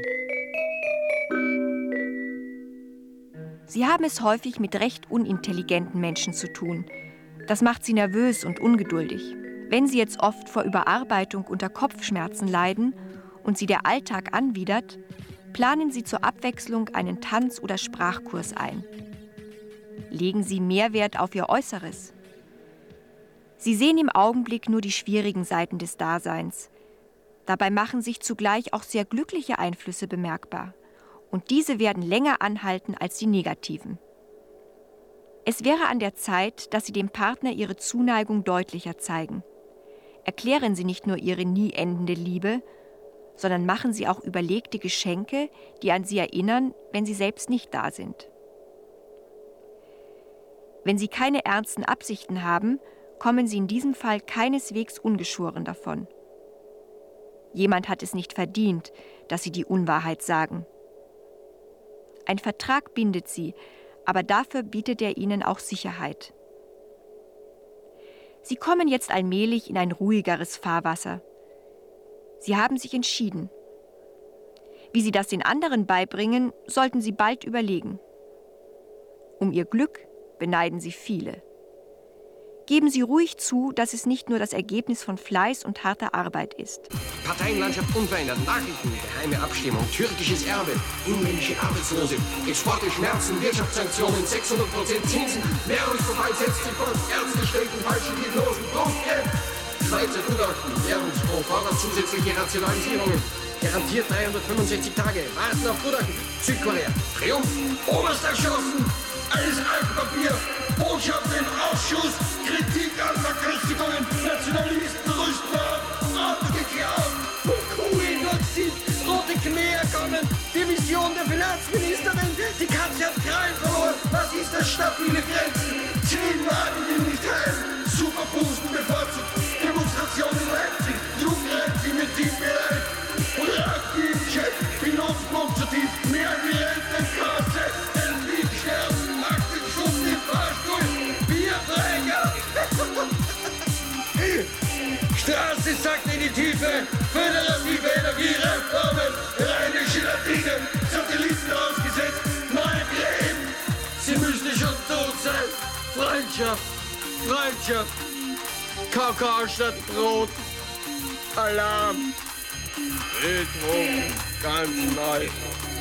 S23: Sie haben es häufig mit recht unintelligenten Menschen zu tun. Das macht Sie nervös und ungeduldig. Wenn Sie jetzt oft vor Überarbeitung unter Kopfschmerzen leiden und Sie der Alltag anwidert, planen Sie zur Abwechslung einen Tanz- oder Sprachkurs ein. Legen Sie mehr Wert auf Ihr Äußeres. Sie sehen im Augenblick nur die schwierigen Seiten des Daseins. Dabei machen sich zugleich auch sehr glückliche Einflüsse bemerkbar. Und diese werden länger anhalten als die negativen. Es wäre an der Zeit, dass Sie dem Partner Ihre Zuneigung deutlicher zeigen. Erklären Sie nicht nur Ihre nie endende Liebe, sondern machen Sie auch überlegte Geschenke, die an Sie erinnern, wenn Sie selbst nicht da sind. Wenn Sie keine ernsten Absichten haben, kommen Sie in diesem Fall keineswegs ungeschoren davon. Jemand hat es nicht verdient, dass Sie die Unwahrheit sagen. Ein Vertrag bindet Sie, aber dafür bietet er Ihnen auch Sicherheit. Sie kommen jetzt allmählich in ein ruhigeres Fahrwasser. Sie haben sich entschieden. Wie Sie das den anderen beibringen, sollten Sie bald überlegen. Um Ihr Glück beneiden Sie viele. Geben Sie ruhig zu, dass es nicht nur das Ergebnis von Fleiß und harter Arbeit ist.
S24: Parteienlandschaft unverändert, Nachrichten, geheime Abstimmung, türkisches Erbe, unmännische Arbeitslose, Exporte, Schmerzen, Wirtschaftssanktionen, 600% Zinsen, Währungsverfall setzt sich fort, Ärzte stellten falsche Diagnosen, Druckgeld, Schweizer Gutachten, Währungsbruch, fordert zusätzliche Rationalisierungen, garantiert 365 Tage, warten auf Gutachten, Südkorea, Triumph, Obersterschossen, alles Altpapier, Botschaften im Ausschuss, Kritik an Verköstigungen, Nationalisten rüsten ab, Auto geklaut, Kuhinoxid, Rote Khmer kommen, Division der Finanzministerin, die Katze hat Krallen verloren, was ist das stabile Grenzen, 10 Wagen will nicht heilen, Superbusen bevorzugt, Demonstration in Leipzig, Jugendreizig mit Tiefbereich, Radbienchen, Pilotflug zu tief, mehr wie Rentenkasse, den Lied sterben, 80 Stunden im Fahrstuhl, Bierträger. Straße sagt in die Tiefe, föderative Energiereformen, rheinische Latinen, Satelliten ausgesetzt, neue Gräben. Sie müssen schon tot sein. Freundschaft, Freundschaft, Kakao statt Brot, Alarm, Beethoven, ganz neu.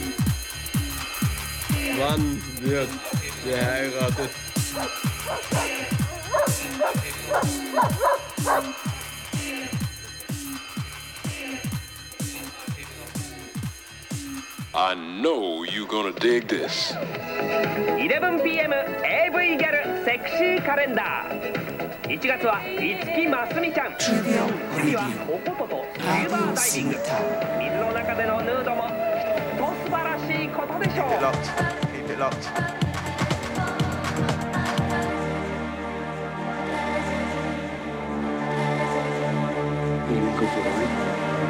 S24: Wann wird geheiratet?
S25: I know you're gonna dig this.
S26: 11 p.m. AV ギャルセクシーカレンダー。1月は五木ますみちゃん。次はおこととスキューバーダイビング。水の中でのヌードもきっと素晴らしいことでしょう。
S25: Keep it locked.
S27: Go for a ride?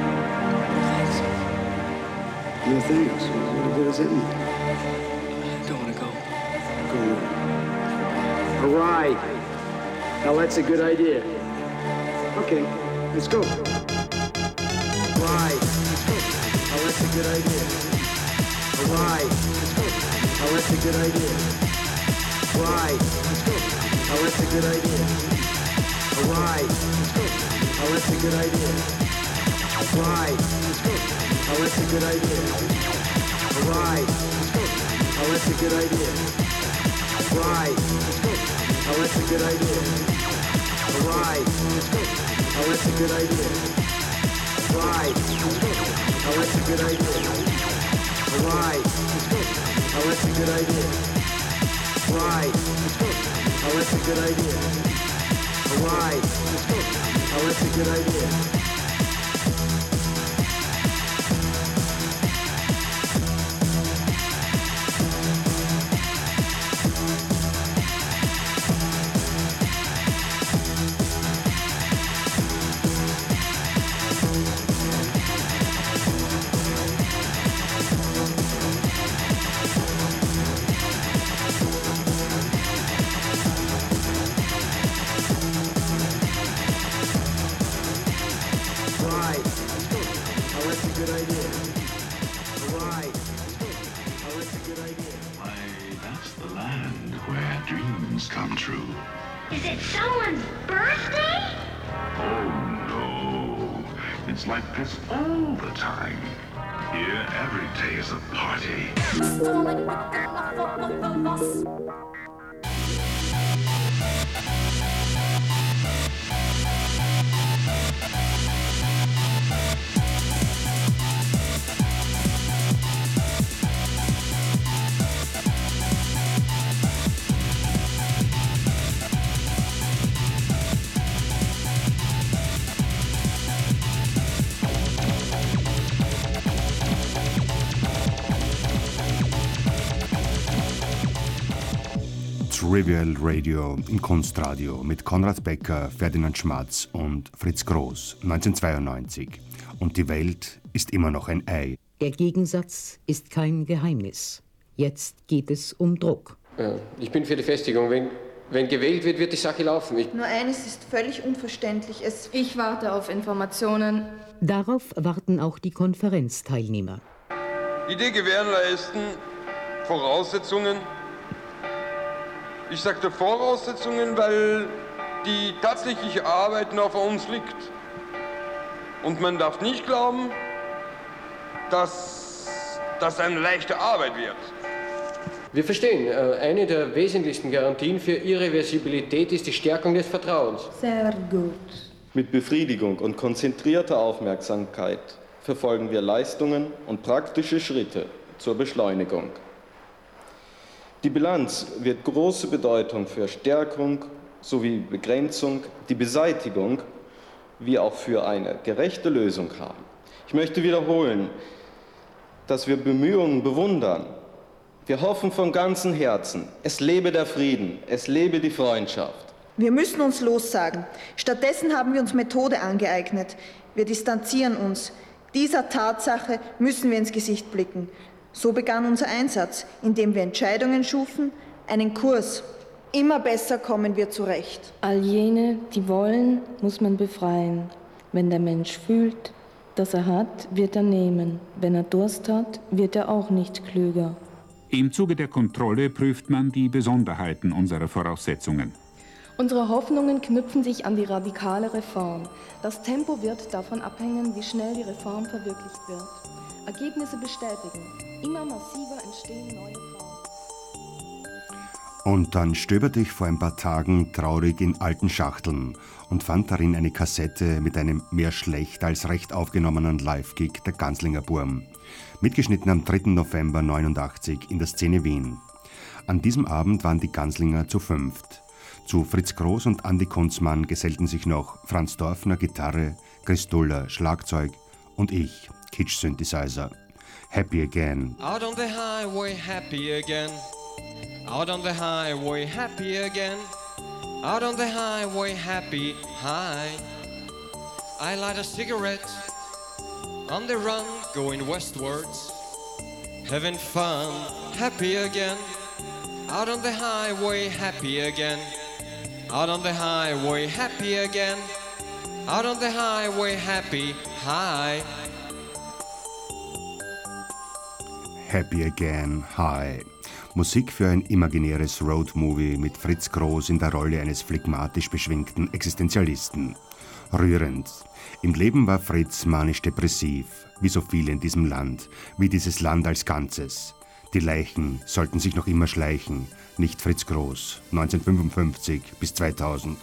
S27: No thanks. What good is it? I don't want to go. Go where? All right. Now that's a good idea. Okay, let's go. Right. Now that's a good idea. All right. Now that's a good idea. Right. Now that's a good idea. All right. Now that's a good idea. Right. Now that's a good idea. All right. Now that's a good idea. Right. Now that's a good idea. Right. Now that's a good idea. Right. Now that's a good idea. Right. Now that's a good idea. Right. Now that's a good idea. Right. Now that's a good idea.
S9: Is it someone's birthday?
S12: Oh no, it's like this all the time. Here, every day is a party.
S3: Trivial Radio im Kunstradio mit Konrad Becker, Ferdinand Schmatz und Fritz Groß 1992. Und die Welt ist immer noch ein Ei.
S13: Der Gegensatz ist kein Geheimnis. Jetzt geht es um Druck.
S5: Ich bin für die Festigung. Wenn gewählt wird, wird die Sache laufen.
S14: Nur eines ist völlig unverständlich.
S15: Ich warte auf Informationen.
S13: Darauf warten auch die Konferenzteilnehmer.
S17: Idee gewährleisten, Voraussetzungen. Ich sagte Voraussetzungen, weil die tatsächliche Arbeit noch vor uns liegt. Und man darf nicht glauben, dass das eine leichte Arbeit wird.
S5: Wir verstehen, eine der wesentlichsten Garantien für Irreversibilität ist die Stärkung des Vertrauens.
S14: Sehr gut.
S18: Mit Befriedigung und konzentrierter Aufmerksamkeit verfolgen wir Leistungen und praktische Schritte zur Beschleunigung. Die Bilanz wird große Bedeutung für Stärkung sowie Begrenzung, die Beseitigung wie auch für eine gerechte Lösung haben. Ich möchte wiederholen, dass wir Bemühungen bewundern. Wir hoffen von ganzem Herzen, es lebe der Frieden, es lebe die Freundschaft.
S14: Wir müssen uns lossagen. Stattdessen haben wir uns Methode angeeignet. Wir distanzieren uns. Dieser Tatsache müssen wir ins Gesicht blicken. So begann unser Einsatz, indem wir Entscheidungen schufen, einen Kurs. Immer besser kommen wir zurecht.
S15: All jene, die wollen, muss man befreien. Wenn der Mensch fühlt, dass er hat, wird er nehmen. Wenn er Durst hat, wird er auch nicht klüger.
S28: Im Zuge der Kontrolle prüft man die Besonderheiten unserer Voraussetzungen.
S15: Unsere Hoffnungen knüpfen sich an die radikale Reform. Das Tempo wird davon abhängen, wie schnell die Reform verwirklicht wird. Ergebnisse bestätigen. Immer massiver entstehen neue Formen.
S3: Und dann stöberte ich vor ein paar Tagen traurig in alten Schachteln und fand darin eine Kassette mit einem mehr schlecht als recht aufgenommenen Live-Gig der Ganslinger Burm, mitgeschnitten am 3. November 1989 in der Szene Wien. An diesem Abend waren die Ganslinger zu fünft. Zu Fritz Groß und Andi Kunzmann gesellten sich noch Franz Dorfner Gitarre, Chris Duller Schlagzeug und ich, Kitsch Synthesizer. Happy again.
S1: Out on the highway, happy again. Out on the highway, happy again. Out on the highway, happy, high. I light a cigarette. On the run, going westwards. Having fun, happy again. Out on the highway, happy again. Out on the highway, happy again. Out on the highway, happy, high.
S3: Happy Again, High. Musik für ein imaginäres Roadmovie mit Fritz Groß in der Rolle eines phlegmatisch beschwingten Existenzialisten. Rührend. Im Leben war Fritz manisch-depressiv, wie so viele in diesem Land, wie dieses Land als Ganzes. Die Leichen sollten sich noch immer schleichen, nicht Fritz Groß, 1955 bis 2000.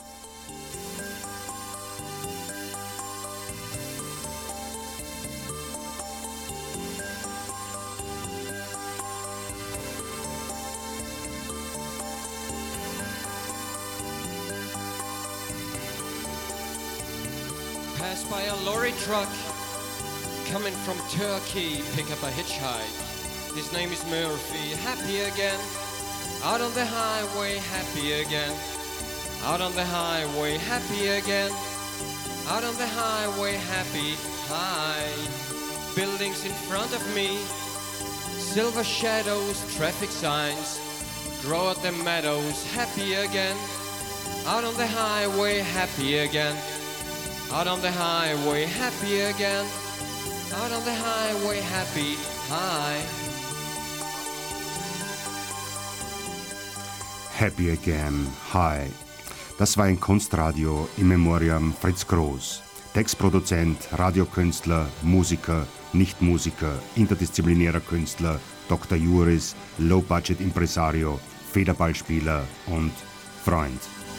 S1: Pass by a lorry truck coming from Turkey, pick up a hitchhike. His name is Murphy, happy again. Out on the highway, happy again. Out on the highway, happy again. Out on the highway, happy, high. Buildings in front of me, silver shadows, traffic signs. Draw at the meadows, happy again. Out on the highway, happy again. Out on the highway, happy again. Out on the highway, happy, high.
S3: Happy Again, High. Das war ein Kunstradio im Memoriam Fritz Groß. Textproduzent, Radiokünstler, Musiker, Nichtmusiker, interdisziplinärer Künstler, Dr. Juris, Low-Budget-Impresario, Federballspieler und Freund.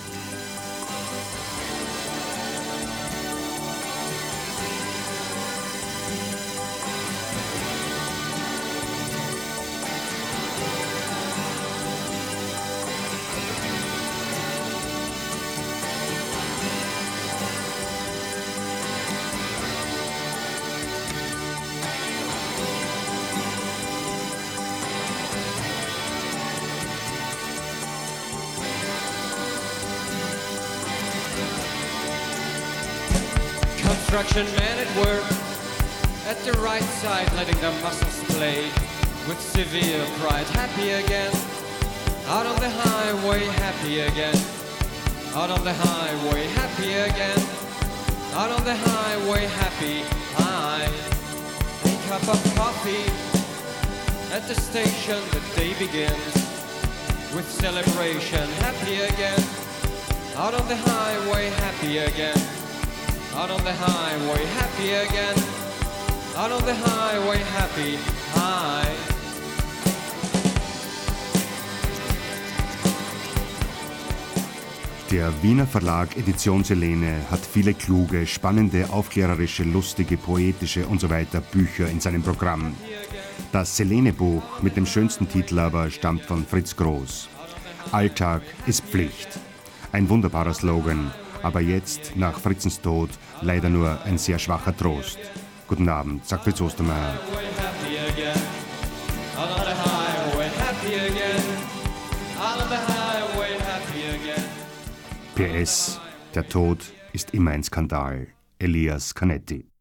S1: Construction man at work, at the right side, letting the muscles play with severe pride. Happy again, out on the highway, happy again. Out on the highway, happy again. Out on the highway, happy, high. A cup of coffee at the station, the day begins with celebration. Happy again, out on the highway, happy again. Out on the highway, happy again. Out on the highway, happy, high.
S3: Der Wiener Verlag Edition Selene hat viele kluge, spannende, aufklärerische, lustige, poetische und so weiter Bücher in seinem Programm. Das Selene-Buch mit dem schönsten Titel aber stammt von Fritz Groß. Alltag ist Pflicht. Ein wunderbarer Slogan. Aber jetzt, nach Fritzens Tod, leider nur ein sehr schwacher Trost. Guten Abend, sagt Fritz Ostermeier. PS, der Tod ist immer ein Skandal. Elias Canetti.